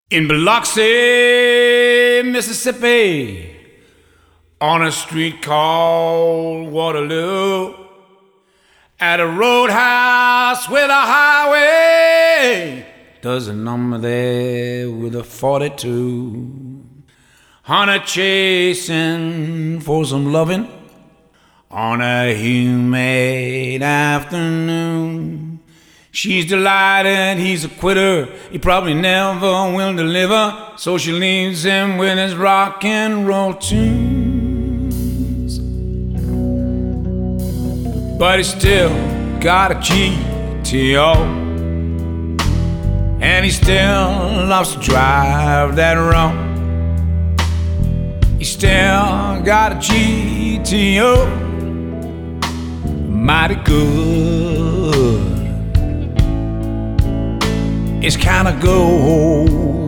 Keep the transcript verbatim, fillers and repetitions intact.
In Biloxi, Mississippi, on a street called Waterloo, at a roadhouse with a highway, there's a number there with a forty-two. Hunter chasing for some loving on a humid afternoon. She's delighted he's a quitter, he probably never will deliver, so she leaves him with his rock and roll tunes. But he still got a G T O, and he still loves to drive that road. He still got a G T O, mighty good. It's kinda gold.